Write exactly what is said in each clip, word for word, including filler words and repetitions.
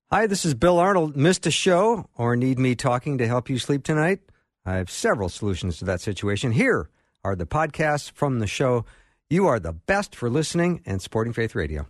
Hi, this is Bill Arnold. Missed a show or need me talking to help you sleep tonight? I have several solutions to that situation. Here are the podcasts from the show. You are the best for listening and supporting Faith Radio.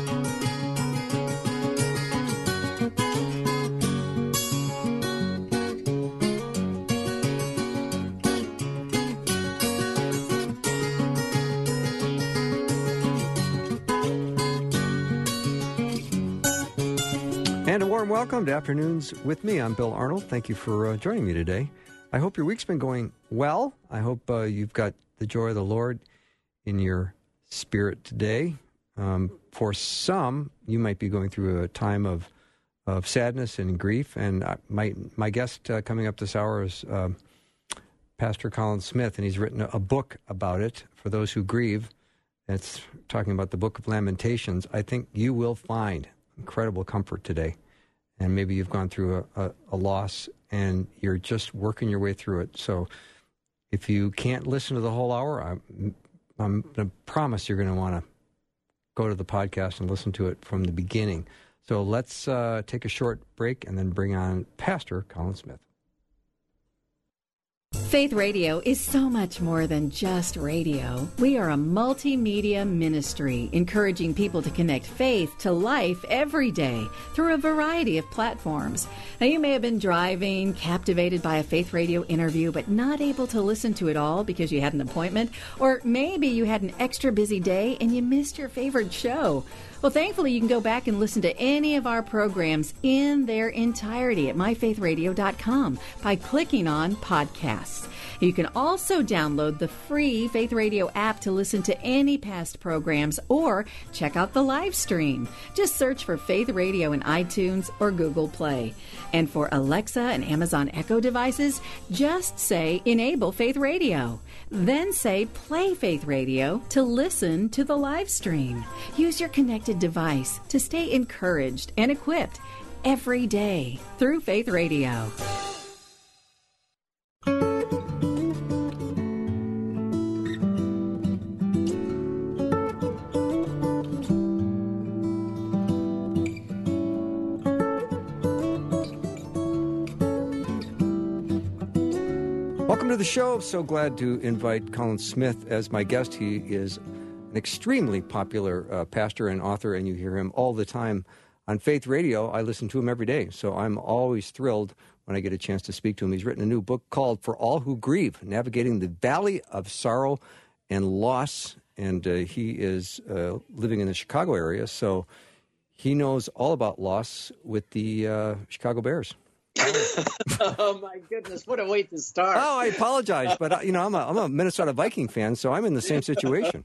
And a warm welcome to Afternoons with me. I'm Bill Arnold. Thank you for uh, joining me today. I hope your week's been going well. I hope uh, you've got the joy of the Lord in your spirit today. Um, for some, you might be going through a time of of sadness and grief. And I, my my guest uh, coming up this hour is uh, Pastor Colin Smith, and he's written a, a book about it for those who grieve. It's talking about the Book of Lamentations. I think you will find incredible comfort today. And maybe you've gone through a, a, a loss and you're just working your way through it. So if you can't listen to the whole hour, I'm, I'm going to promise you're going to want to go to the podcast and listen to it from the beginning. So let's uh, take a short break and then bring on Pastor Colin Smith. Faith Radio is so much more than just radio. We are a multimedia ministry, encouraging people to connect faith to life every day through a variety of platforms. Now, you may have been driving, captivated by a Faith Radio interview, but not able to listen to it all because you had an appointment, or maybe you had an extra busy day and you missed your favorite show. Well, thankfully, you can go back and listen to any of our programs in their entirety at my faith radio dot com by clicking on podcasts. You can also download the free Faith Radio app to listen to any past programs or check out the live stream. Just search for Faith Radio in iTunes or Google Play. And for Alexa and Amazon Echo devices, just say Enable Faith Radio. Then say Play Faith Radio to listen to the live stream. Use your connected device to stay encouraged and equipped every day through Faith Radio. Welcome to the show. So glad to invite Colin Smith as my guest. He is an extremely popular uh, pastor and author, and you hear him all the time on Faith Radio. I listen to him every day, so I'm always thrilled when I get a chance to speak to him. He's written a new book called For All Who Grieve, Navigating the Valley of Sorrow and Loss, and uh, he is uh, living in the Chicago area, so he knows all about loss with the uh, Chicago Bears. Oh, my goodness. What a way to start. Oh, I apologize. But, uh, you know, I'm a, I'm a Minnesota Viking fan, so I'm in the same situation.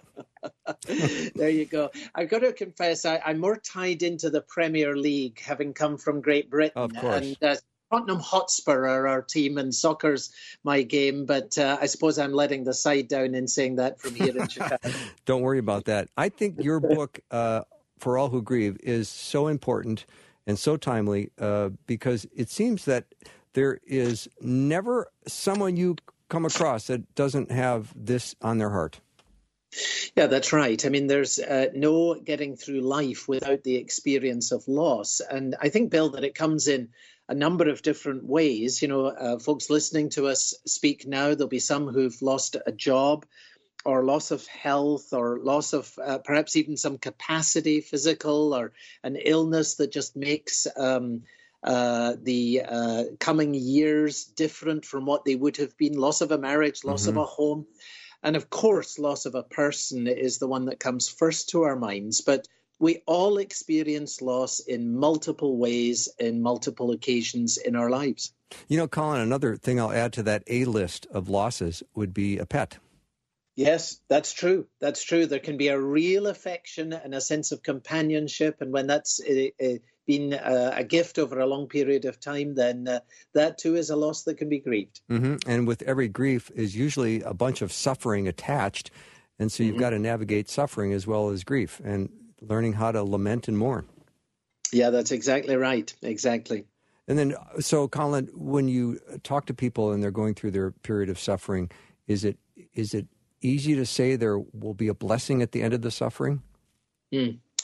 There you go. I've got to confess, I, I'm more tied into the Premier League, having come from Great Britain. Of course. And uh, Tottenham Hotspur are our team, and soccer's my game. But uh, I suppose I'm letting the side down in saying that from here in Chicago. Don't worry about that. I think your book, uh, For All Who Grieve, is so important and so timely uh, because it seems that there is never someone you come across that doesn't have this on their heart. Yeah, that's right. I mean, there's uh, no getting through life without the experience of loss. And I think, Bill, that it comes in a number of different ways. You know, uh, folks listening to us speak now, there'll be some who've lost a job, or loss of health, or loss of uh, perhaps even some capacity, physical, or an illness that just makes um, uh, the uh, coming years different from what they would have been. Loss of a marriage, loss mm-hmm. of a home. And of course, loss of a person is the one that comes first to our minds. But we all experience loss in multiple ways, in multiple occasions in our lives. You know, Colin, another thing I'll add to that A list of losses would be a pet. Yes, that's true. That's true. There can be a real affection and a sense of companionship. And when that's uh, uh, been uh, a gift over a long period of time, then uh, that too is a loss that can be grieved. Mm-hmm. And with every grief is usually a bunch of suffering attached. And so you've mm-hmm. got to navigate suffering as well as grief and learning how to lament and mourn. Yeah, that's exactly right. Exactly. And then, so Colin, when you talk to people and they're going through their period of suffering, is it is it easy to say there will be a blessing at the end of the suffering? Mm.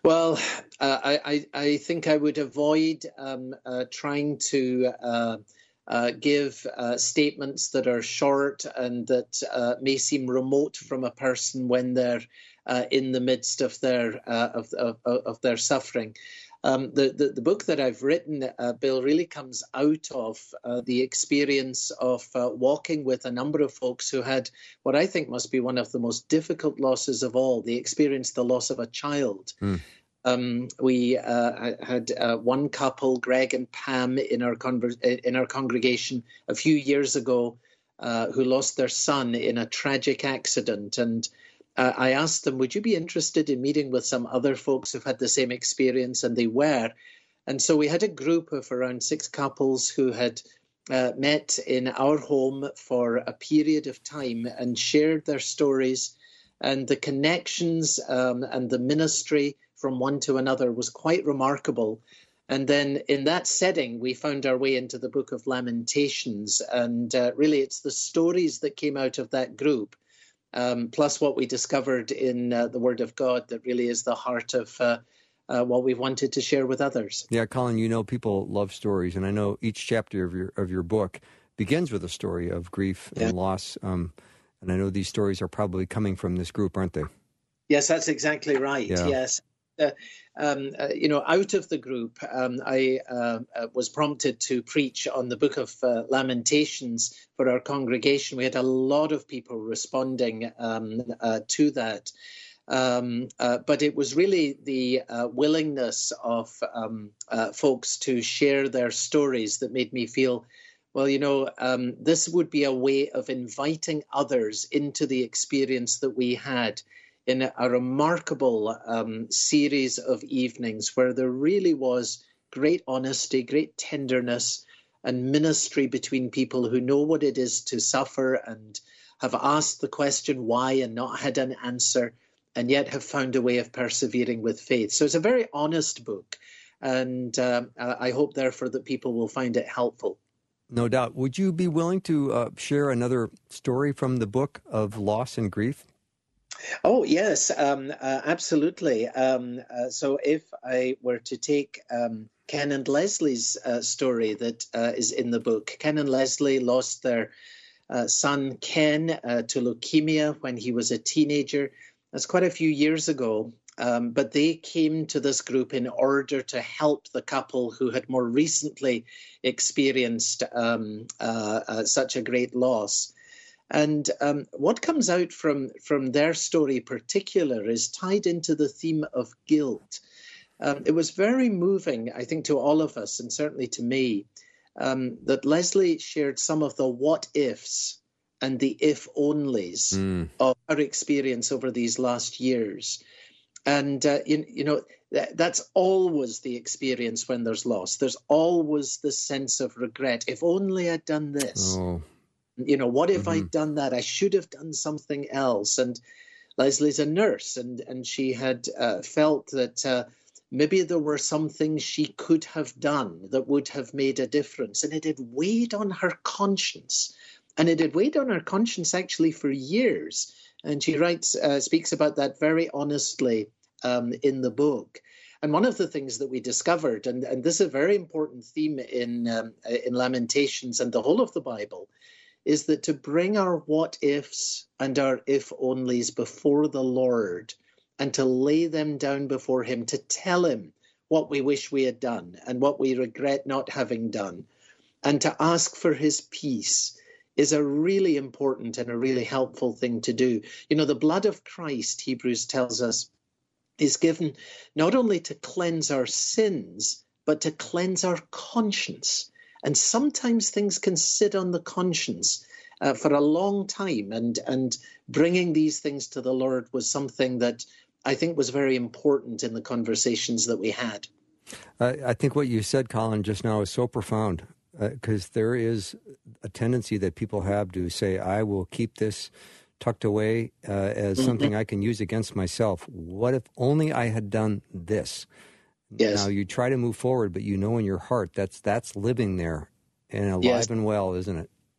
Well, uh, I, I, I think I would avoid um, uh, trying to uh, uh, give uh, statements that are short and that uh, may seem remote from a person when they're uh, in the midst of their uh, of, of, of their suffering. Um, the, the the book that I've written, uh, Bill, really comes out of uh, the experience of uh, walking with a number of folks who had what I think must be one of the most difficult losses of all. They experienced the loss of a child. Mm. Um, we uh, had uh, one couple, Greg and Pam, in our conver- in our congregation a few years ago, uh, who lost their son in a tragic accident. And uh, I asked them, would you be interested in meeting with some other folks who've had the same experience? And they were. And so we had a group of around six couples who had uh, met in our home for a period of time and shared their stories. And the connections um, and the ministry from one to another was quite remarkable. And then in that setting, we found our way into the book of Lamentations. And uh, really, it's the stories that came out of that group, um, plus what we discovered in uh, the Word of God, that really is the heart of uh, uh, what we wanted to share with others. Yeah, Colin, you know people love stories. And I know each chapter of your of your book begins with a story of grief and yeah. loss. Um, and I know these stories are probably coming from this group, aren't they? Yes, that's exactly right. Yeah. Yes. Uh, um, uh, you know, out of the group, um, I uh, uh, was prompted to preach on the book of uh, Lamentations for our congregation. We had a lot of people responding um, uh, to that. Um, uh, but it was really the uh, willingness of um, uh, folks to share their stories that made me feel, well, you know, um, this would be a way of inviting others into the experience that we had in a remarkable um, series of evenings where there really was great honesty, great tenderness and ministry between people who know what it is to suffer and have asked the question why and not had an answer, and yet have found a way of persevering with faith. So it's a very honest book, and um, I hope, therefore, that people will find it helpful. No doubt. Would you be willing to uh, share another story from the book of loss and grief? Oh, yes, um, uh, absolutely. Um, uh, so if I were to take um, Ken and Leslie's uh, story that uh, is in the book, Ken and Leslie lost their uh, son, Ken, uh, to leukemia when he was a teenager. That's quite a few years ago. Um, but they came to this group in order to help the couple who had more recently experienced um, uh, uh, such a great loss. And um, what comes out from, from their story in particular is tied into the theme of guilt. Um, it was very moving, I think, to all of us, and certainly to me, um, that Leslie shared some of the what-ifs and the if-onlys mm. of her experience over these last years. And, uh, you, you know, that, that's always the experience when there's loss. There's always this sense of regret. If only I'd done this. Oh. You know, what if mm-hmm. I'd done that? I should have done something else. And Leslie's a nurse, and, and she had uh, felt that uh, maybe there were some things she could have done that would have made a difference. And it had weighed on her conscience. And it had weighed on her conscience actually for years. And she writes, uh, speaks about that very honestly um, in the book. And one of the things that we discovered, and, and this is a very important theme in um, in Lamentations and the whole of the Bible, is that to bring our what-ifs and our if-onlys before the Lord and to lay them down before him, to tell him what we wish we had done and what we regret not having done, and to ask for his peace is a really important and a really helpful thing to do. You know, the blood of Christ, Hebrews tells us, is given not only to cleanse our sins, but to cleanse our conscience. And sometimes things can sit on the conscience uh, for a long time. And, and bringing these things to the Lord was something that I think was very important in the conversations that we had. Uh, I think what you said, Colin, just now is so profound, because uh, there is a tendency that people have to say, I will keep this tucked away uh, as mm-hmm. something I can use against myself. What if only I had done this? Yes. Now, you try to move forward, but you know in your heart that's that's living there and alive yes. and well, isn't it?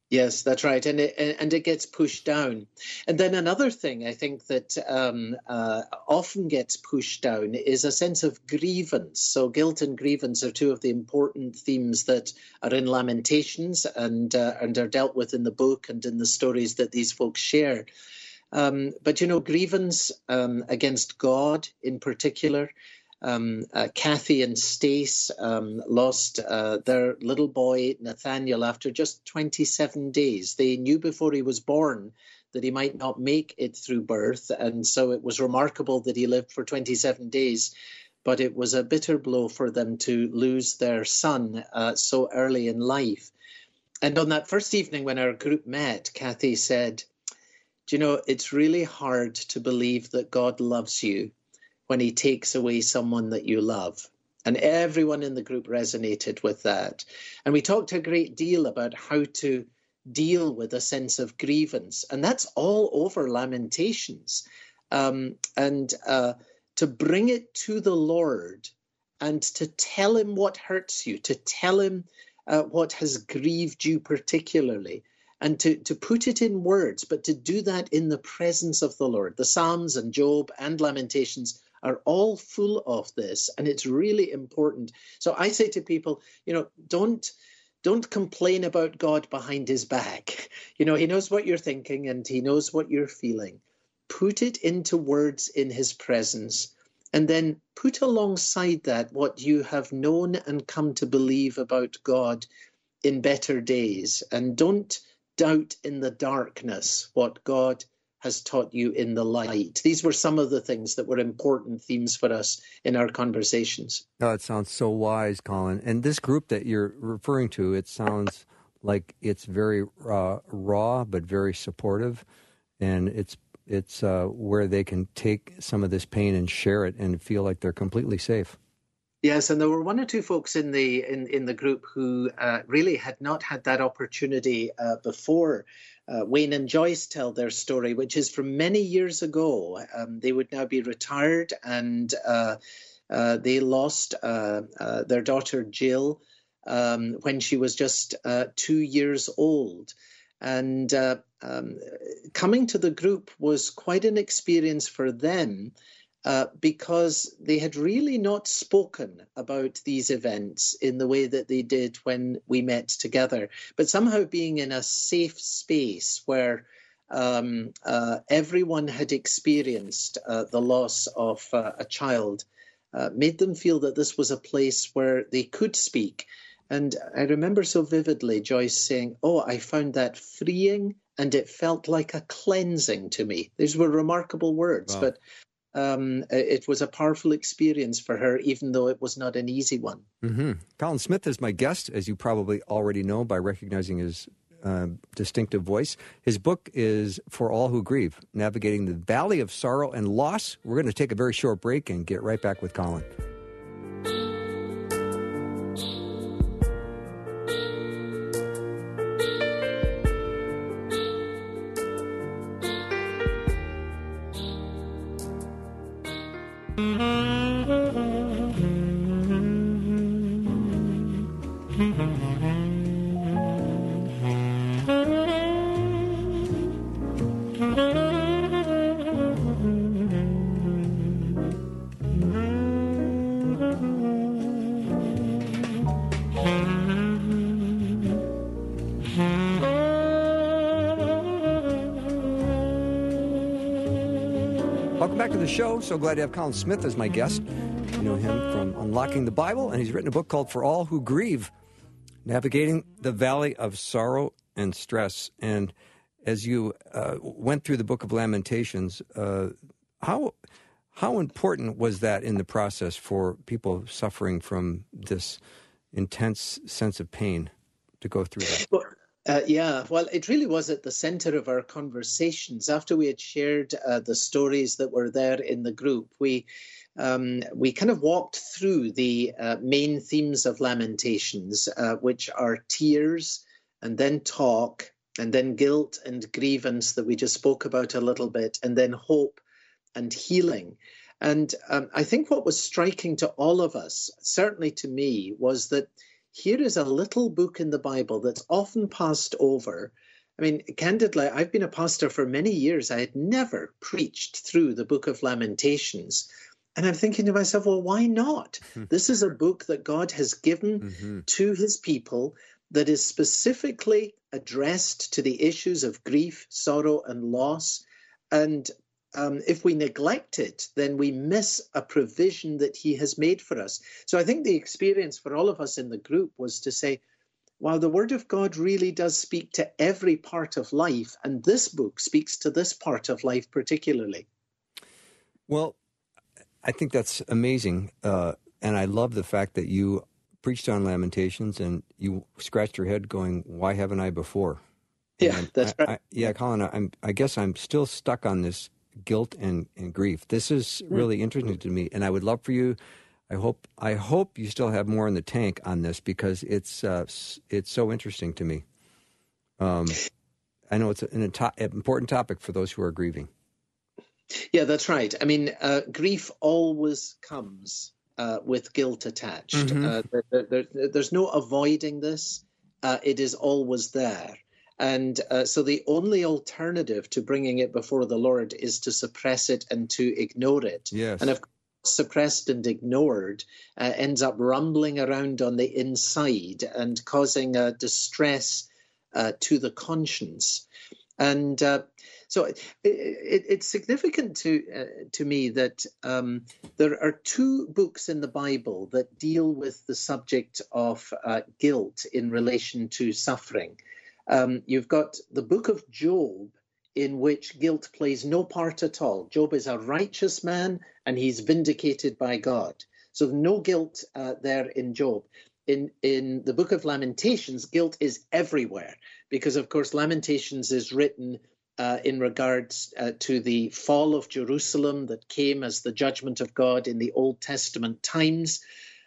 Yes, that's right, and it and it gets pushed down. And then another thing I think that um, uh, often gets pushed down is a sense of grievance. So guilt and grievance are two of the important themes that are in Lamentations and uh, and are dealt with in the book and in the stories that these folks share. Um, but you know, grievance um, against God in particular. Um, uh, Kathy and Stace um, lost uh, their little boy, Nathaniel, after just twenty-seven days. They knew before he was born that he might not make it through birth, and so it was remarkable that he lived for twenty-seven days. But it was a bitter blow for them to lose their son uh, so early in life. And on that first evening when our group met, Kathy said, "Do you know, it's really hard to believe that God loves you when he takes away someone that you love." And everyone in the group resonated with that. And we talked a great deal about how to deal with a sense of grievance. And that's all over Lamentations. Um, and uh, to bring it to the Lord and to tell him what hurts you, to tell him uh, what has grieved you particularly, and to, to put it in words, but to do that in the presence of the Lord. The Psalms and Job and Lamentations are all full of this, and it's really important. So I say to people, you know, don't don't complain about God behind his back. You know, he knows what you're thinking and he knows what you're feeling. Put it into words in his presence, and then put alongside that what you have known and come to believe about God in better days, and don't doubt in the darkness what God has taught you in the light. These were some of the things that were important themes for us in our conversations. Oh, it sounds so wise, Colin. And this group that you're referring to, it sounds like it's very uh, raw, but very supportive. And it's it's uh, where they can take some of this pain and share it and feel like they're completely safe. Yes, and there were one or two folks in the in, in the group who uh, really had not had that opportunity uh, before. Uh, Wayne and Joyce tell their story, which is from many years ago. Um, they would now be retired, and uh, uh, they lost uh, uh, their daughter Jill um, when she was just uh, two years old. And uh, um, coming to the group was quite an experience for them, Uh, because they had really not spoken about these events in the way that they did when we met together. But somehow being in a safe space where um, uh, everyone had experienced uh, the loss of uh, a child uh, made them feel that this was a place where they could speak. And I remember so vividly Joyce saying, "Oh, I found that freeing, and it felt like a cleansing to me." These were remarkable words, wow. but Um, it was a powerful experience for her, even though it was not an easy one. Mm-hmm. Colin Smith is my guest, as you probably already know by recognizing his uh, distinctive voice. His book is For All Who Grieve, Navigating the Valley of Sorrow and Loss. We're going to take a very short break and get right back with Colin. Welcome back to the show. So glad to have Colin Smith as my guest. You know him from Unlocking the Bible, and he's written a book called For All Who Grieve, Navigating the Valley of Sorrow and Stress. And as you uh, went through the book of Lamentations, uh, how how important was that in the process for people suffering from this intense sense of pain to go through that? Well, Uh, yeah, well, it really was at the center of our conversations. After we had shared uh, the stories that were there in the group, we um, we kind of walked through the uh, main themes of Lamentations, uh, which are tears and then talk and then guilt and grievance that we just spoke about a little bit, and then hope and healing. And um, I think what was striking to all of us, certainly to me, was that here is a little book in the Bible that's often passed over. I mean, candidly, I've been a pastor for many years. I had never preached through the book of Lamentations. And I'm thinking to myself, well, why not? This is a book that God has given mm-hmm. to his people that is specifically addressed to the issues of grief, sorrow, and loss. And um, if we neglect it, then we miss a provision that he has made for us. So I think the experience for all of us in the group was to say, wow, the Word of God really does speak to every part of life, and this book speaks to this part of life particularly. Well, I think that's amazing, uh, and I love the fact that you preached on Lamentations and you scratched your head going, why haven't I before? Yeah, and that's I, right. I, yeah, Colin, I'm, I guess I'm still stuck on this guilt and, and grief. This is really interesting to me, and I would love for you, I hope I hope you still have more in the tank on this because it's uh, it's so interesting to me. Um, I know it's an, an important topic for those who are grieving. Yeah, that's right. I mean, uh, grief always comes uh, with guilt attached. Mm-hmm. Uh, there, there, there's no avoiding this. Uh, it is always there. And uh, so the only alternative to bringing it before the Lord is to suppress it and to ignore it. Yes. And of course, suppressed and ignored uh, ends up rumbling around on the inside and causing uh, distress uh, to the conscience. And uh, so it, it, it's significant to uh, to me that um, there are two books in the Bible that deal with the subject of uh, guilt in relation to suffering. Um, you've got the book of Job, in which guilt plays no part at all. Job is a righteous man, and he's vindicated by God. So no guilt uh, there in Job. In, in the book of Lamentations, guilt is everywhere, because, of course, Lamentations is written uh, in regards uh, to the fall of Jerusalem that came as the judgment of God in the Old Testament times.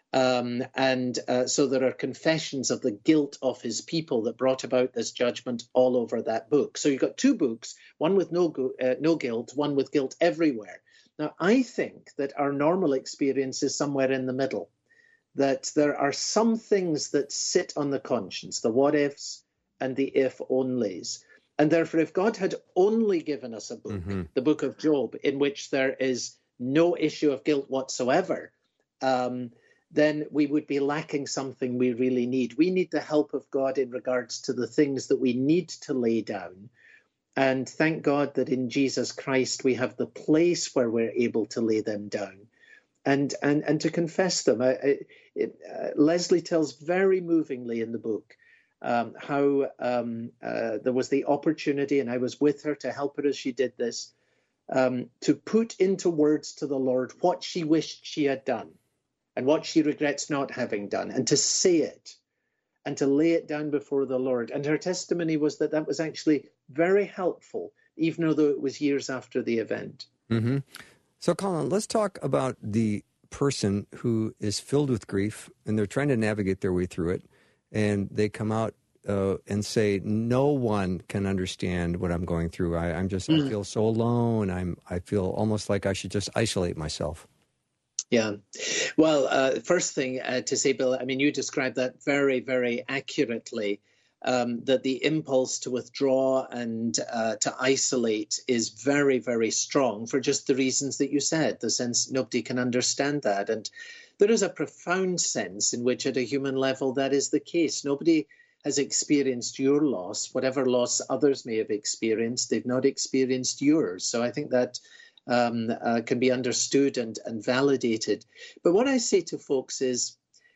Um, and uh, so there are confessions of the guilt of his people that brought about this judgment all over that book. So you've got two books, one with no, uh, no guilt, one with guilt everywhere. Now, I think that our normal experience is somewhere in the middle, that there are some things that sit on the conscience, the what-ifs and the if-onlys. And therefore, if God had only given us a book, mm-hmm. the book of Job, in which there is no issue of guilt whatsoever, um, then we would be lacking something we really need. We need the help of God in regards to the things that we need to lay down. And thank God that in Jesus Christ we have the place where we're able to lay them down and and, and to confess them. I, I, it, uh, Leslie tells very movingly in the book um, how um, uh, there was the opportunity, and I was with her to help her as she did this, um, to put into words to the Lord what she wished she had done and what she regrets not having done, and to say it and to lay it down before the Lord. And her testimony was that that was actually very helpful, even though it was years after the event. Mm-hmm. So, Colin, let's talk about the person who is filled with grief, and they're trying to navigate their way through it, and they come out uh, and say, no one can understand what I'm going through. I, I'm just, mm. I feel so alone. I'm, I feel almost like I should just isolate myself. Yeah. Well, uh, first thing uh, to say, Bill, I mean, you described that very, very accurately, um, that the impulse to withdraw and uh, to isolate is very, very strong for just the reasons that you said, the sense nobody can understand that. And there is a profound sense in which at a human level that is the case. Nobody has experienced your loss, whatever loss others may have experienced, they've not experienced yours. So I think that Um, uh, can be understood and, and validated. But what I say to folks is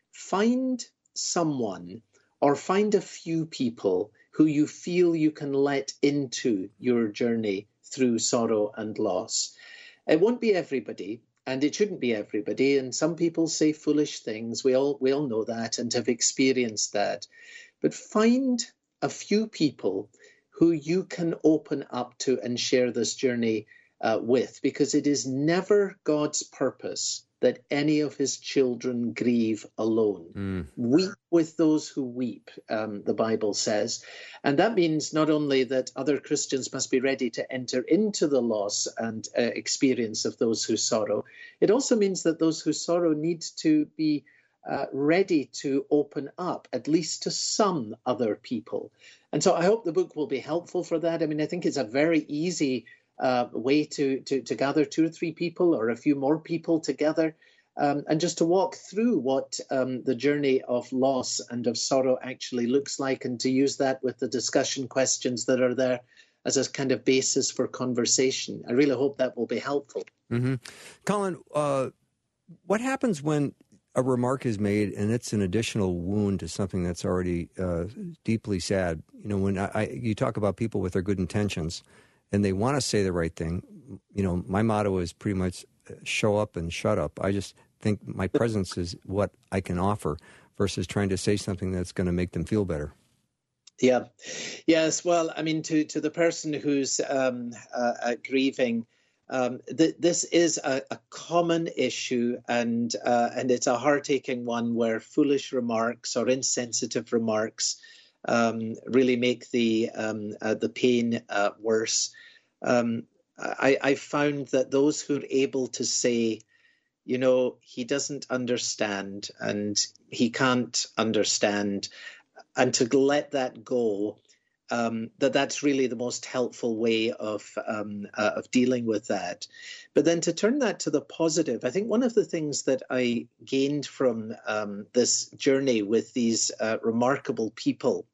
find someone or find a few people who you feel you can let into your journey through sorrow and loss. It won't be everybody, and it shouldn't be everybody. And some people say foolish things. We all, we all know that and have experienced that. But find a few people who you can open up to and share this journey Uh, with, because it is never God's purpose that any of his children grieve alone. Mm. Weep with those who weep, um, the Bible says. And that means not only that other Christians must be ready to enter into the loss and uh, experience of those who sorrow, it also means that those who sorrow need to be uh, ready to open up, at least to some other people. And so I hope the book will be helpful for that. I mean, I think it's a very easy uh, way to, to, to gather two or three people or a few more people together um, and just to walk through what um, the journey of loss and of sorrow actually looks like, and to use that with the discussion questions that are there as a kind of basis for conversation. I really hope that will be helpful. Mm-hmm. Colin, uh, what happens when a remark is made and it's an additional wound to something that's already uh, deeply sad? You know, when I, I, you talk about people with their good intentions and they want to say the right thing, you know, my motto is pretty much show up and shut up. I just think my presence is what I can offer versus trying to say something that's going to make them feel better. Yeah. Yes. Well, I mean, to, to the person who's um, uh, uh, grieving, um, th- this is a, a common issue, and uh, and it's a heart-aching one where foolish remarks or insensitive remarks um, really make the um, uh, the pain uh, worse. Um, I, I found that those who are able to say, you know, he doesn't understand and he can't understand, and to let that go, um, that that's really the most helpful way of um, uh, of dealing with that. But then to turn that to the positive, I think one of the things that I gained from um, this journey with these uh, remarkable people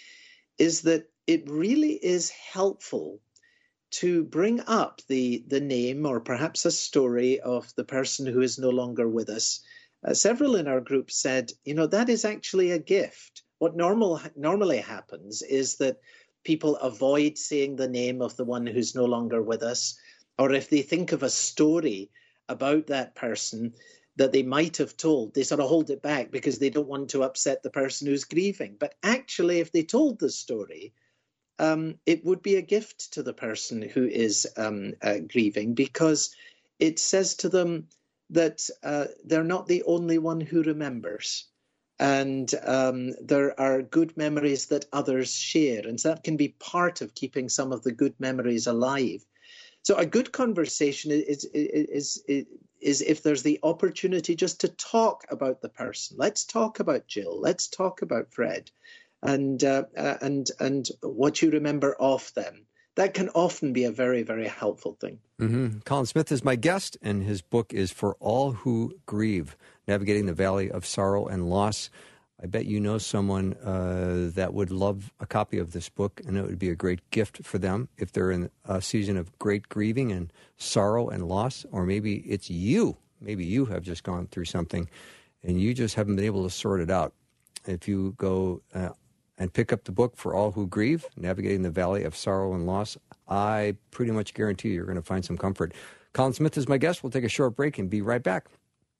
is that it really is helpful to bring up the, the name or perhaps a story of the person who is no longer with us. Uh, several in our group said, you know, that is actually a gift. What normal normally happens is that people avoid saying the name of the one who's no longer with us, or if they think of a story about that person that they might have told, they sort of hold it back because they don't want to upset the person who's grieving. But actually, if they told the story, um, it would be a gift to the person who is um, uh, grieving, because it says to them that uh, they're not the only one who remembers. And um, there are good memories that others share. And so that can be part of keeping some of the good memories alive. So a good conversation is, is, is, is if there's the opportunity just to talk about the person. Let's talk about Jill. Let's talk about Fred. And, uh, uh, and, and what you remember of them. That can often be a very, very helpful thing. Mm-hmm. Colin Smith is my guest, and his book is For All Who Grieve, Navigating the Valley of Sorrow and Loss. I bet you know someone uh, that would love a copy of this book, and it would be a great gift for them if they're in a season of great grieving and sorrow and loss. Or maybe it's you. Maybe you have just gone through something, and you just haven't been able to sort it out. If you go uh, and pick up the book For All Who Grieve, Navigating the Valley of Sorrow and Loss, I pretty much guarantee you're going to find some comfort. Colin Smith is my guest. We'll take a short break and be right back.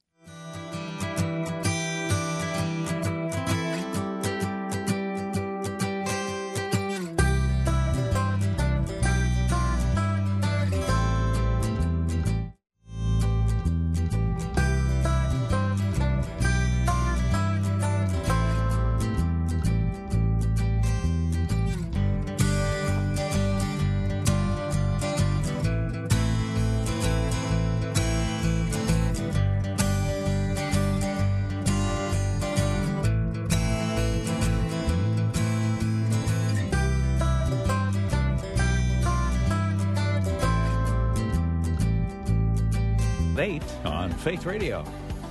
On Faith Radio.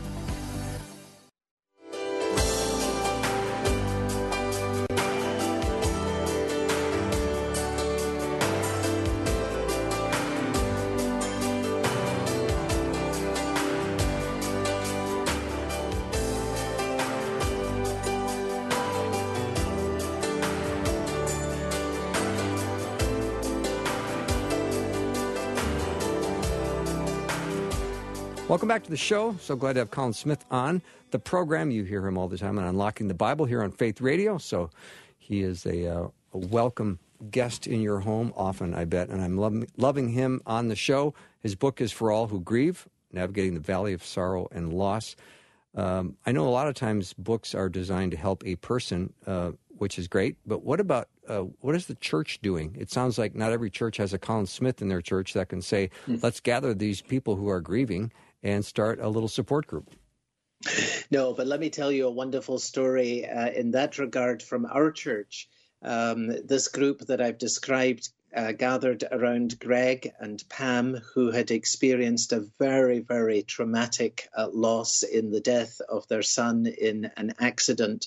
Welcome back to the show. So glad to have Colin Smith on the program. You hear him all the time on Unlocking the Bible here on Faith Radio. So he is a, uh, a welcome guest in your home often, I bet. And I'm lo- loving him on the show. His book is For All Who Grieve, Navigating the Valley of Sorrow and Loss. Um, I know a lot of times books are designed to help a person, uh, which is great. But what about, uh, what is the church doing? It sounds like not every church has a Colin Smith in their church that can say, mm. let's gather these people who are grieving and start a little support group. No, but let me tell you a wonderful story uh, in that regard from our church. Um, this group that I've described uh, gathered around Greg and Pam, who had experienced a very, very traumatic uh, loss in the death of their son in an accident.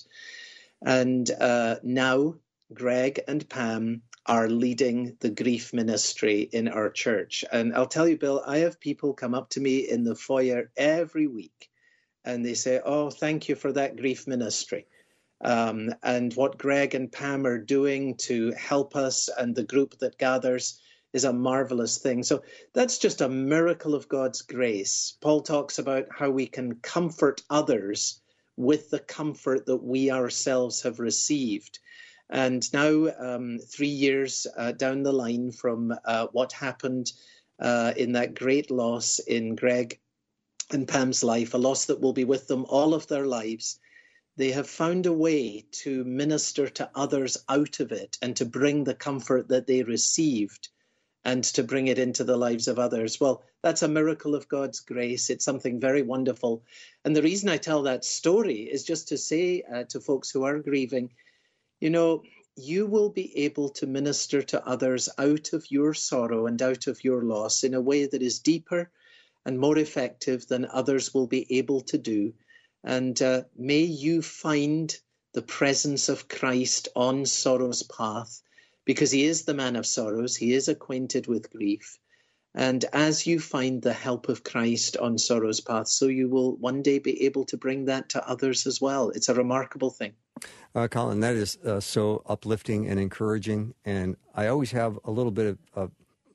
And uh, now Greg and Pam are leading the grief ministry in our church. And I'll tell you, Bill, I have people come up to me in the foyer every week, and they say, oh, thank you for that grief ministry. Um, and what Greg and Pam are doing to help us and the group that gathers is a marvelous thing. So that's just a miracle of God's grace. Paul talks about how we can comfort others with the comfort that we ourselves have received. And now, um, three years uh, down the line from uh, what happened uh, in that great loss in Greg and Pam's life, a loss that will be with them all of their lives, they have found a way to minister to others out of it and to bring the comfort that they received and to bring it into the lives of others. Well, that's a miracle of God's grace. It's something very wonderful. And the reason I tell that story is just to say uh, to folks who are grieving, you know, you will be able to minister to others out of your sorrow and out of your loss in a way that is deeper and more effective than others will be able to do. And uh, may you find the presence of Christ on sorrow's path, because he is the man of sorrows. He is acquainted with grief. And as you find the help of Christ on sorrow's path, so you will one day be able to bring that to others as well. It's a remarkable thing. Uh, Colin, that is uh, so uplifting and encouraging. And I always have a little bit of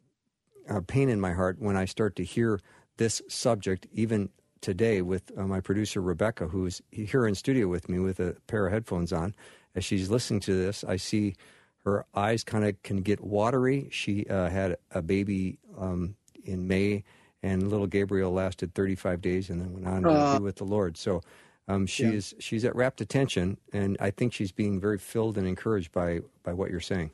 uh, uh, pain in my heart when I start to hear this subject, even today with uh, my producer, Rebecca, who's here in studio with me with a pair of headphones on. As she's listening to this, I see her eyes kind of can get watery. She uh, had a baby um, in May, and little Gabriel lasted thirty-five days and then went on to uh, be with the Lord. So um, she yeah. is, she's at rapt attention, and I think she's being very filled and encouraged by, by what you're saying.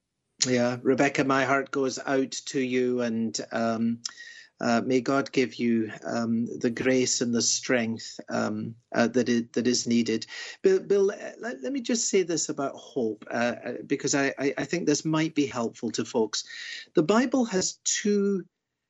Yeah, Rebecca, my heart goes out to you, and um, uh, may God give you um, the grace and the strength um, uh, that, is, that is needed. Bill, Bill let, let me just say this about hope, uh, because I, I, I think this might be helpful to folks. The Bible has two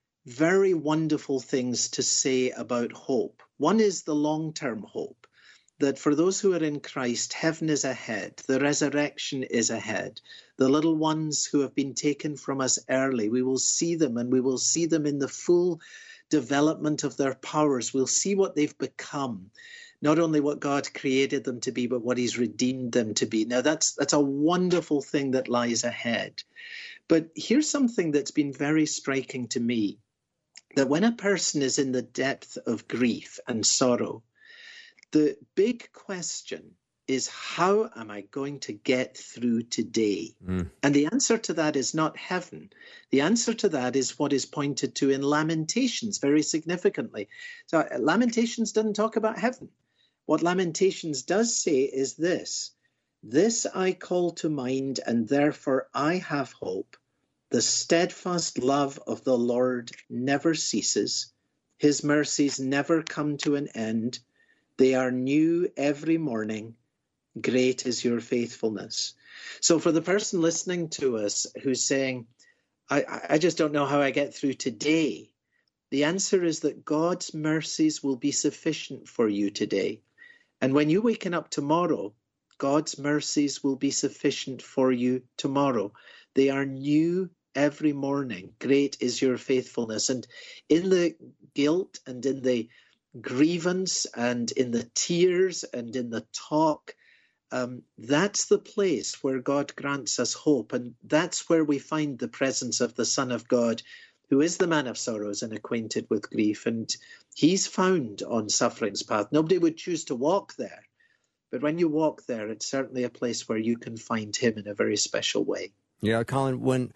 very wonderful things to say about hope. One is the long-term hope, that for those who are in Christ, heaven is ahead, the resurrection is ahead. The little ones who have been taken from us early, we will see them, and we will see them in the full development of their powers. We'll see what they've become, not only what God created them to be, but what he's redeemed them to be. Now, that's that's a wonderful thing that lies ahead. But here's something that's been very striking to me, that when a person is in the depth of grief and sorrow, the big question is, how am I going to get through today? Mm. And the answer to that is not heaven. The answer to that is what is pointed to in Lamentations very significantly. So Lamentations doesn't talk about heaven. What Lamentations does say is this: this I call to mind, and therefore I have hope. The steadfast love of the Lord never ceases. His mercies never come to an end. They are new every morning. Great is your faithfulness. So for the person listening to us who's saying, I, I just don't know how I get through today, the answer is that God's mercies will be sufficient for you today. And when you waken up tomorrow, God's mercies will be sufficient for you tomorrow. They are new every morning. Great is your faithfulness. And in the guilt and in the grievance and in the tears and in the talk, um, that's the place where God grants us hope. And that's where we find the presence of the Son of God, who is the man of sorrows and acquainted with grief. And he's found on suffering's path. Nobody would choose to walk there. But when you walk there, it's certainly a place where you can find him in a very special way. Yeah, Colin, when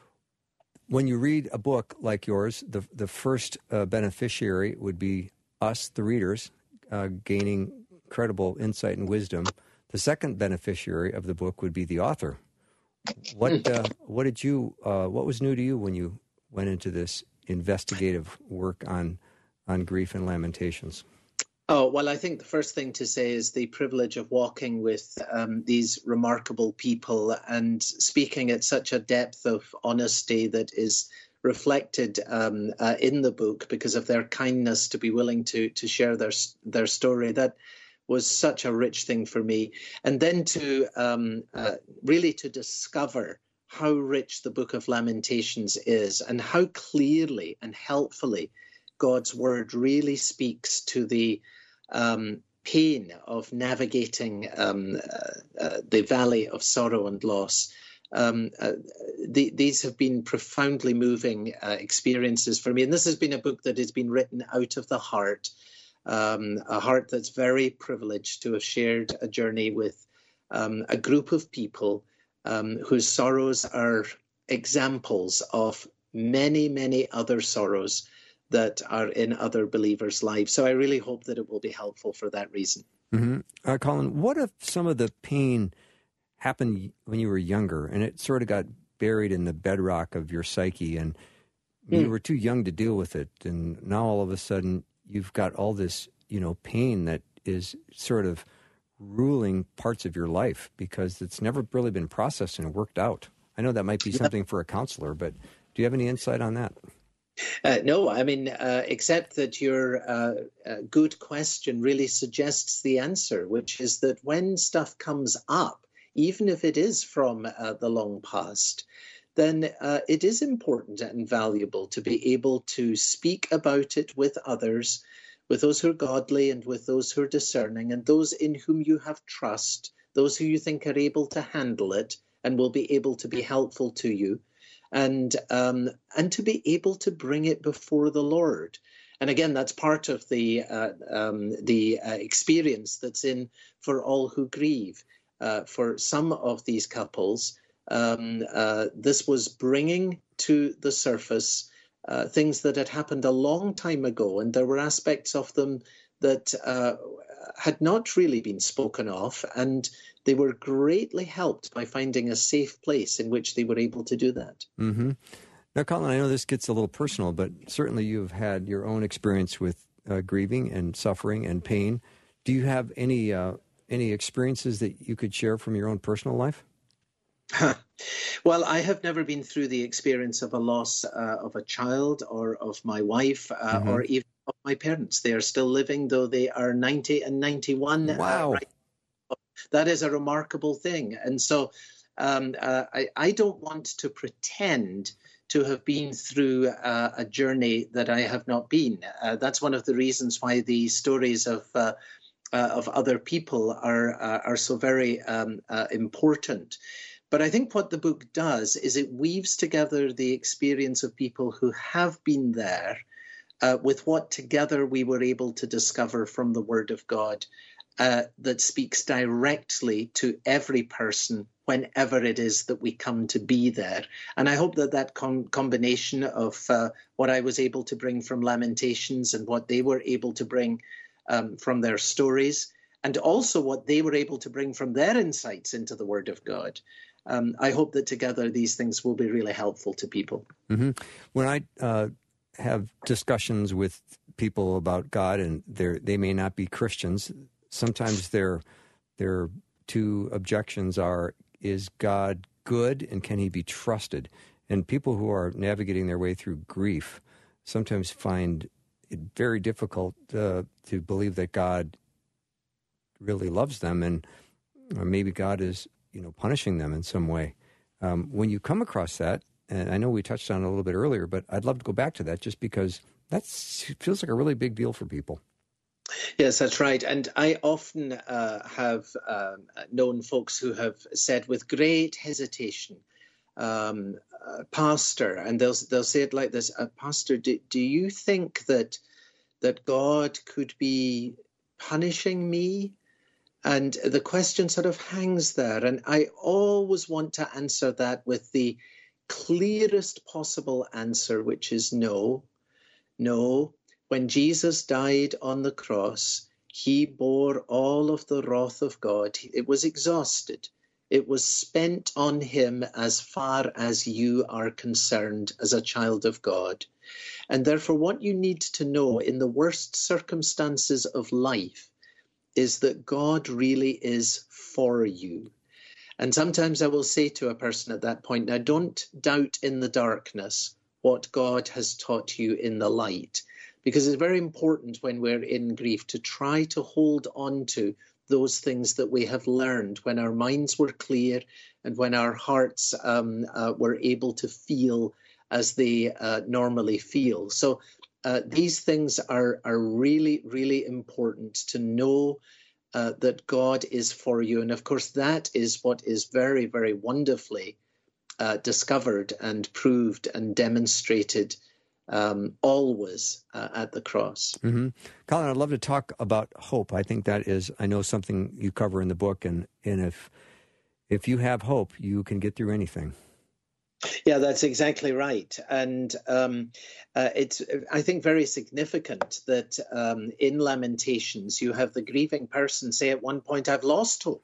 when you read a book like yours, the, the first uh, beneficiary would be us, the readers, uh, gaining incredible insight and wisdom. The second beneficiary of the book would be the author. What uh, what did you? Uh, what was new to you when you went into this investigative work on on grief and Lamentations? Oh, well, I think the first thing to say is the privilege of walking with um, these remarkable people and speaking at such a depth of honesty that is reflected um, uh, in the book because of their kindness to be willing to to share their their story. That was such a rich thing for me. And then to um, uh, really to discover how rich the Book of Lamentations is and how clearly and helpfully God's word really speaks to the um, pain of navigating um, uh, uh, the valley of sorrow and loss. Um, uh, the, these have been profoundly moving uh, experiences for me. And this has been a book that has been written out of the heart, um, a heart that's very privileged to have shared a journey with um, a group of people um, whose sorrows are examples of many, many other sorrows that are in other believers' lives. So I really hope that it will be helpful for that reason. Mm-hmm. Uh, Colin, what if some of the pain happened when you were younger and it sort of got buried in the bedrock of your psyche and mm. you were too young to deal with it, and now all of a sudden you've got all this, you know, pain that is sort of ruling parts of your life because it's never really been processed and worked out? I know that might be something for a counselor, but do you have any insight on that? Uh, no, I mean, uh, except that your uh, uh, good question really suggests the answer, which is that when stuff comes up, even if it is from uh, the long past, then uh, it is important and valuable to be able to speak about it with others, with those who are godly and with those who are discerning, and those in whom you have trust, those who you think are able to handle it and will be able to be helpful to you. And um, and to be able to bring it before the Lord. And again, that's part of the uh, um, the uh, experience that's in For All Who Grieve. Uh, for some of these couples, um, uh, this was bringing to the surface uh, things that had happened a long time ago, and there were aspects of them that uh, had not really been spoken of, and they were greatly helped by finding a safe place in which they were able to do that. Mm-hmm. Now, Colin, I know this gets a little personal, but certainly you've had your own experience with uh, grieving and suffering and pain. Do you have any uh, any experiences that you could share from your own personal life? Well, I have never been through the experience of a loss uh, of a child or of my wife uh, mm-hmm. or even of my parents. They are still living, though they are ninety and ninety-one. Wow. Uh, right? That is a remarkable thing. And so um, uh, I, I don't want to pretend to have been through uh, a journey that I have not been. Uh, that's one of the reasons why the stories of uh, uh, of other people are uh, are so very um, uh, important. But I think what the book does is it weaves together the experience of people who have been there uh, with what together we were able to discover from the Word of God uh, that speaks directly to every person whenever it is that we come to be there. And I hope that that com- combination of uh, what I was able to bring from Lamentations and what they were able to bring um, from their stories, and also what they were able to bring from their insights into the Word of God, Um, I hope that together these things will be really helpful to people. Mm-hmm. When I uh, have discussions with people about God, and they they may not be Christians, sometimes their their two objections are: is God good, and can He be trusted? And people who are navigating their way through grief sometimes find it very difficult uh, to believe that God really loves them, and or maybe God is, you know, punishing them in some way. Um, when you come across that, and I know we touched on it a little bit earlier, but I'd love to go back to that just because that feels like a really big deal for people. Yes, that's right. And I often uh, have um, known folks who have said with great hesitation, um, uh, Pastor, and they'll they'll say it like this, uh, Pastor, do, do you think that that God could be punishing me? And the question sort of hangs there. And I always want to answer that with the clearest possible answer, which is no, no. When Jesus died on the cross, he bore all of the wrath of God. It was exhausted. It was spent on him as far as you are concerned as a child of God. And therefore, what you need to know in the worst circumstances of life is that God really is for you. And sometimes I will say to a person at that point, now don't doubt in the darkness what God has taught you in the light, because it's very important when we're in grief to try to hold on to those things that we have learned when our minds were clear and when our hearts um, uh, were able to feel as they uh, normally feel. So uh, these things are, are really, really important to know uh, that God is for you. And of course, that is what is very, very wonderfully uh, discovered and proved and demonstrated Um, always uh, at the cross. Mm-hmm. Colin, I'd love to talk about hope. I think that is, I know, something you cover in the book, and, and if if you have hope, you can get through anything. Yeah, that's exactly right. And um, uh, it's, I think, very significant that um, in Lamentations, you have the grieving person say at one point, I've lost hope.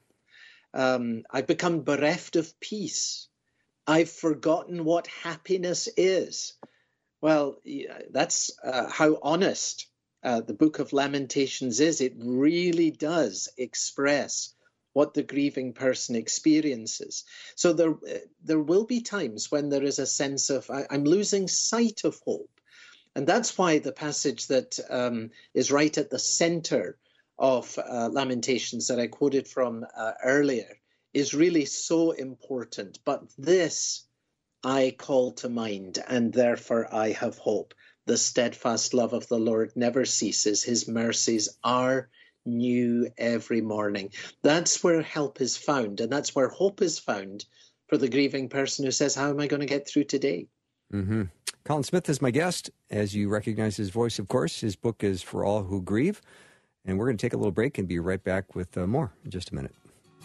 Um, I've become bereft of peace. I've forgotten what happiness is. Well, that's uh, how honest uh, the book of Lamentations is. It really does express what the grieving person experiences. So there, uh, there will be times when there is a sense of, I, I'm losing sight of hope. And that's why the passage that um, is right at the center of uh, Lamentations that I quoted from uh, earlier is really so important. But this I call to mind, and therefore I have hope. The steadfast love of the Lord never ceases. His mercies are new every morning. That's where help is found, and that's where hope is found for the grieving person who says, how am I going to get through today? Mm-hmm. Colin Smith is my guest. As you recognize his voice, of course, his book is For All Who Grieve. And we're going to take a little break and be right back with uh, more in just a minute.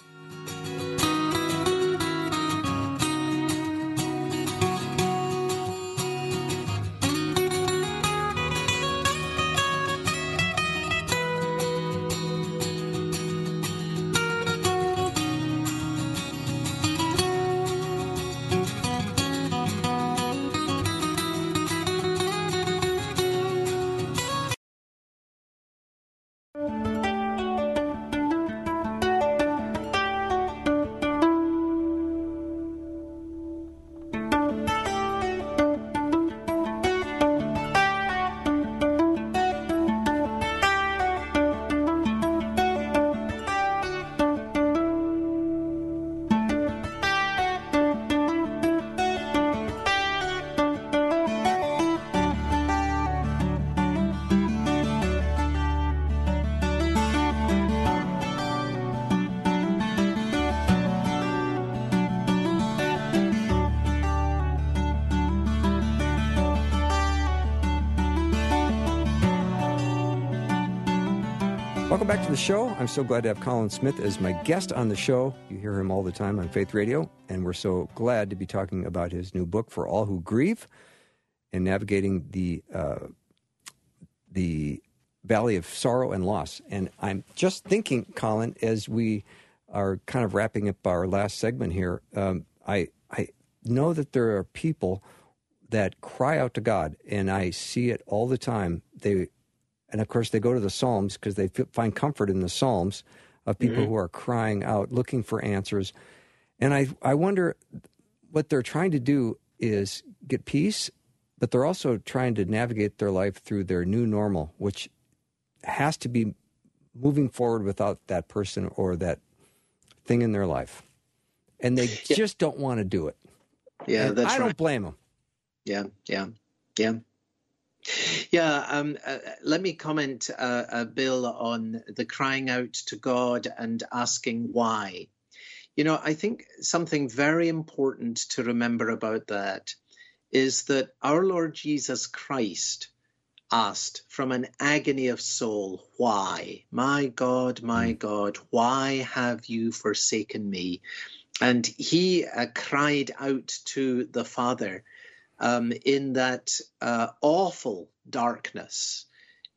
Welcome back to the show. I'm so glad to have Colin Smith as my guest on the show. You hear him all the time on Faith Radio, and we're so glad to be talking about his new book, For All Who Grieve, and navigating the uh, the valley of sorrow and loss. And I'm just thinking, Colin, as we are kind of wrapping up our last segment here, um, I I know that there are people that cry out to God, and I see it all the time. They And, of course, they go to the Psalms because they find comfort in the Psalms of people mm-hmm. who are crying out, looking for answers. And I, I wonder what they're trying to do is get peace, but they're also trying to navigate their life through their new normal, which has to be moving forward without that person or that thing in their life. And they yeah. just don't want to do it. Yeah, and that's I right. don't blame them. Yeah, yeah, yeah. Yeah, um, uh, let me comment, uh, uh, Bill, on the crying out to God and asking why. You know, I think something very important to remember about that is that our Lord Jesus Christ asked from an agony of soul, why? My God, my God, why have you forsaken me? And he uh, cried out to the Father Um, in that uh, awful darkness,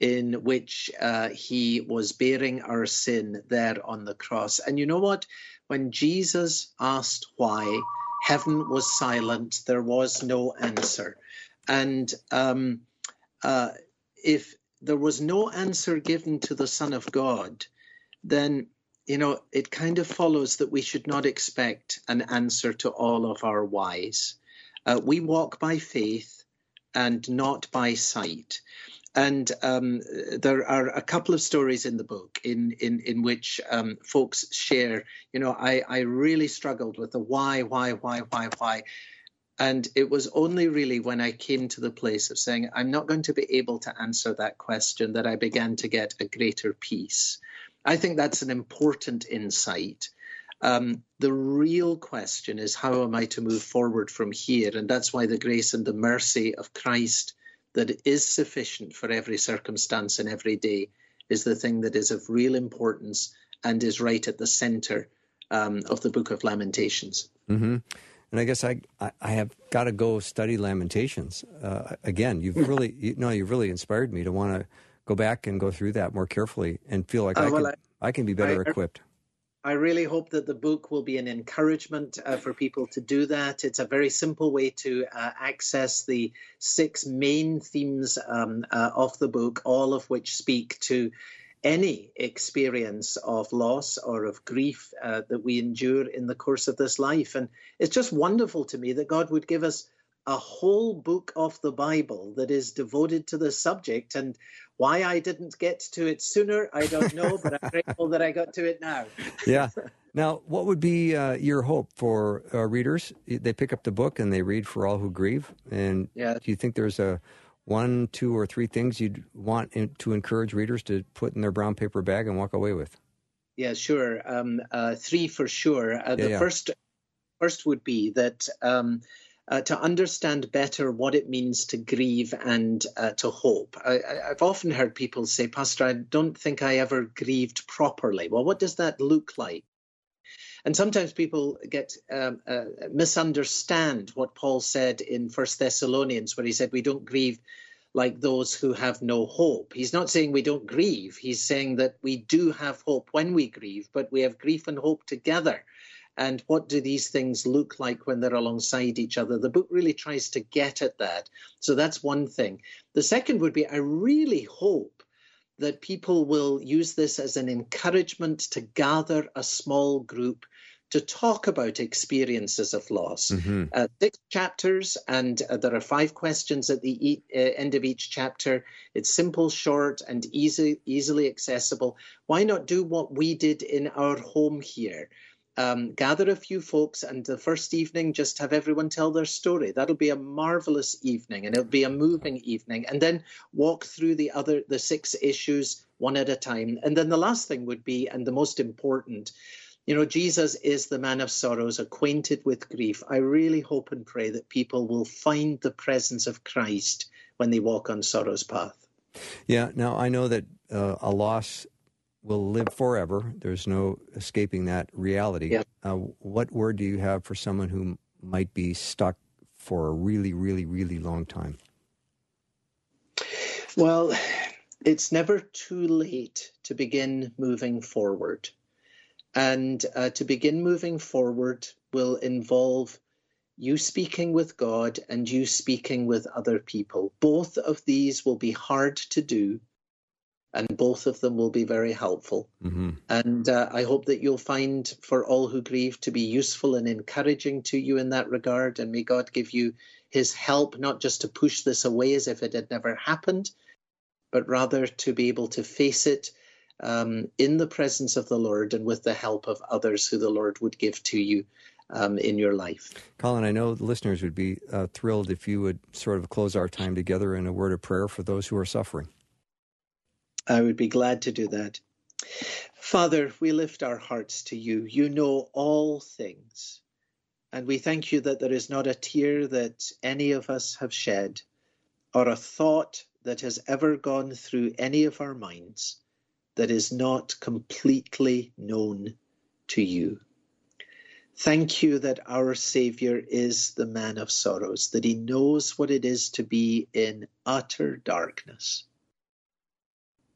in which uh, he was bearing our sin there on the cross. And you know what? When Jesus asked why, heaven was silent. There was no answer. And um, uh, if there was no answer given to the Son of God, then, you know, it kind of follows that we should not expect an answer to all of our whys. Uh, we walk by faith and not by sight. And um, there are a couple of stories in the book in in, in which um, folks share, you know, I, I really struggled with the why, why, why, why, why. And it was only really when I came to the place of saying, I'm not going to be able to answer that question, that I began to get a greater peace. I think that's an important insight. Um, the real question is, how am I to move forward from here? And that's why the grace and the mercy of Christ that is sufficient for every circumstance and every day is the thing that is of real importance and is right at the center um, of the Book of Lamentations. Mm-hmm. And I guess I I have got to go study Lamentations uh, again. You've really you, no, you've really inspired me to want to go back and go through that more carefully and feel like uh, I well, can I, I can be better I, equipped. I really hope that the book will be an encouragement uh, for people to do that. It's a very simple way to uh, access the six main themes um, uh, of the book, all of which speak to any experience of loss or of grief uh, that we endure in the course of this life. And it's just wonderful to me that God would give us a whole book of the Bible that is devoted to this subject. And why I didn't get to it sooner, I don't know, but I'm grateful that I got to it now. Yeah. Now, what would be uh, your hope for uh, readers? They pick up the book and they read For All Who Grieve. And yeah. Do you think there's a one, two, or three things you'd want in, to encourage readers to put in their brown paper bag and walk away with? Yeah, sure. Um, uh, three for sure. Uh, yeah, the yeah. first first would be that um, uh, to understand better what it means to grieve and uh, to hope. I, I've often heard people say, Pastor, I don't think I ever grieved properly. Well, what does that look like? And sometimes people get um, uh, misunderstand what Paul said in First Thessalonians, where he said we don't grieve like those who have no hope. He's not saying we don't grieve. He's saying that we do have hope when we grieve, but we have grief and hope together. And what do these things look like when they're alongside each other? The book really tries to get at that. So that's one thing. The second would be, I really hope that people will use this as an encouragement to gather a small group to talk about experiences of loss. Mm-hmm. Uh, six chapters, and uh, there are five questions at the e- uh, end of each chapter. It's simple, short, and easy, easily accessible. Why not do what we did in our home here? Um, gather a few folks, and the first evening, just have everyone tell their story. That'll be a marvelous evening, and it'll be a moving evening. And then walk through the other, the six issues one at a time. And then the last thing would be, and the most important, you know, Jesus is the man of sorrows, acquainted with grief. I really hope and pray that people will find the presence of Christ when they walk on sorrow's path. Yeah. Now, I know that uh, a loss will live forever. There's no escaping that reality. Yeah. Uh, what word do you have for someone who might be stuck for a really, really, really long time? Well, it's never too late to begin moving forward. And uh, to begin moving forward will involve you speaking with God and you speaking with other people. Both of these will be hard to do, and both of them will be very helpful. Mm-hmm. And uh, I hope that you'll find For All Who Grieve to be useful and encouraging to you in that regard. And may God give you his help, not just to push this away as if it had never happened, but rather to be able to face it Um, in the presence of the Lord and with the help of others who the Lord would give to you um, in your life. Colin, I know the listeners would be uh, thrilled if you would sort of close our time together in a word of prayer for those who are suffering. I would be glad to do that. Father, we lift our hearts to you. You know all things. And we thank you that there is not a tear that any of us have shed or a thought that has ever gone through any of our minds that is not completely known to you. Thank you that our Savior is the man of sorrows, that he knows what it is to be in utter darkness.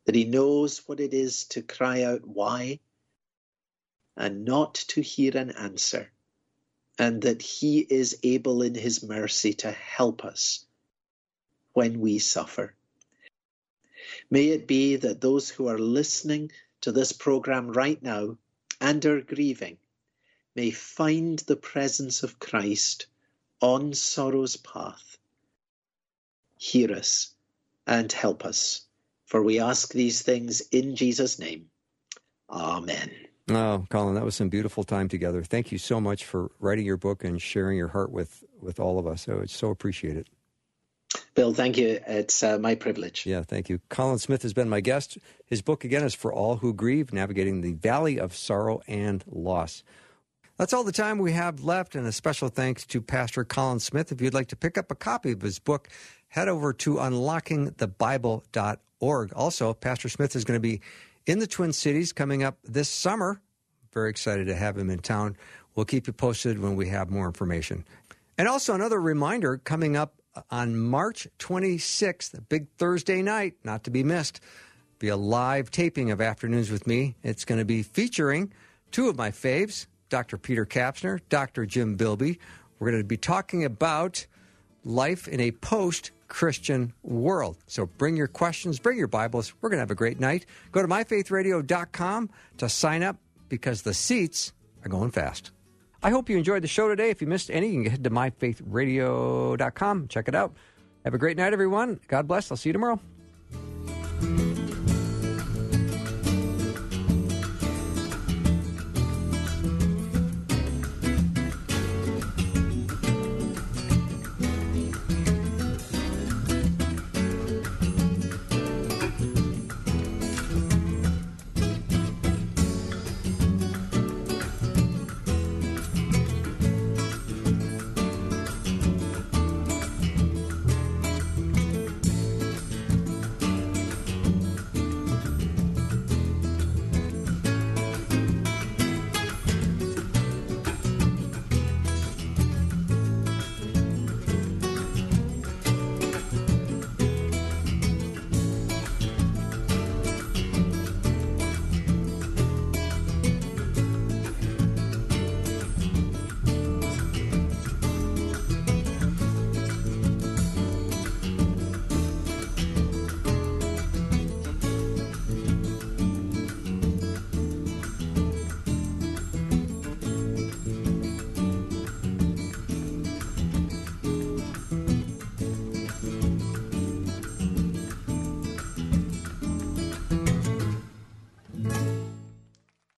that he knows what it is to cry out, why, and not to hear an answer, and that he is able in his mercy to help us when we suffer. May it be that those who are listening to this program right now and are grieving may find the presence of Christ on sorrow's path. Hear us and help us, for we ask these things in Jesus' name. Amen. Oh, Colin, that was some beautiful time together. Thank you so much for writing your book and sharing your heart with, with all of us. So it's so appreciated. Bill, thank you. It's uh, my privilege. Yeah, thank you. Colin Smith has been my guest. His book, again, is For All Who Grieve, Navigating the Valley of Sorrow and Loss. That's all the time we have left, and a special thanks to Pastor Colin Smith. If you'd like to pick up a copy of his book, head over to unlocking the bible dot org. Also, Pastor Smith is going to be in the Twin Cities coming up this summer. Very excited to have him in town. We'll keep you posted when we have more information. And also another reminder, coming up on March twenty-sixth, a big Thursday night, not to be missed, be a live taping of Afternoons with Me. It's going to be featuring two of my faves, Doctor Peter Kapsner, Doctor Jim Bilby. We're going to be talking about life in a post-Christian world. So bring your questions, bring your Bibles. We're going to have a great night. Go to my faith radio dot com to sign up because the seats are going fast. I hope you enjoyed the show today. If you missed any, you can head to my faith radio dot com. Check it out. Have a great night, everyone. God bless. I'll see you tomorrow.